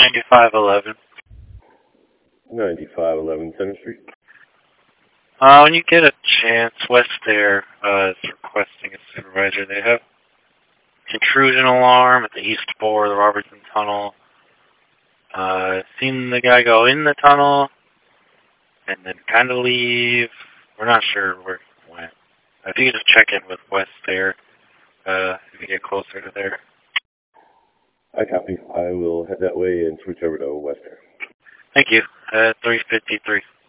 9511. 9511 Center Street. When you get a chance, West Air is requesting a supervisor. They have intrusion alarm at the east bore of the Robertson Tunnel. Seen the guy go in the tunnel and then kind of leave. We're not sure where he went. If you could just check in with West Air if you get closer to there. I copy. I will head that way and switch over to West Air. Thank you. 353.